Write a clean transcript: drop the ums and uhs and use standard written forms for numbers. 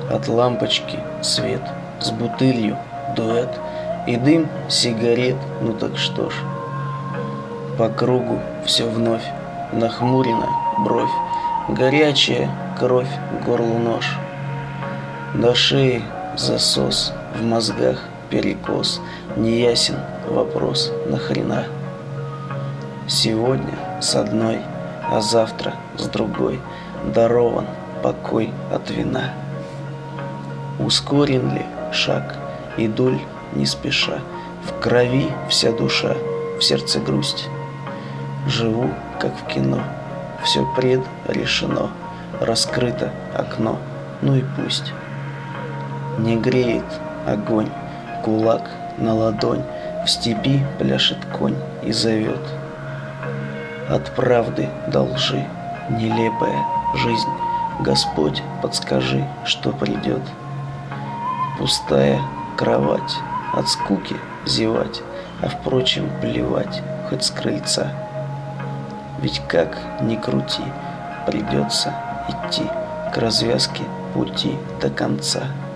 От лампочки свет, с бутылью дуэт и дым сигарет, ну так что ж. По кругу все вновь, нахмурена бровь, горячая кровь, горлу нож. До шеи засос, в мозгах перекос, неясен вопрос нахрена. Сегодня с одной, а завтра с другой дарован покой от вина. Ускорен ли шаг, иду ль не спеша, в крови вся душа, в сердце грусть. Живу, как в кино, все предрешено, раскрыто окно, ну и пусть. Не греет огонь, кулак на ладонь, в степи пляшет конь и зовет. От правды до лжи нелепая жизнь, Господь, подскажи, что придет. Пустая кровать, от скуки зевать, а впрочем плевать, хоть с крыльца. Ведь как ни крути, придется идти к развязке пути до конца.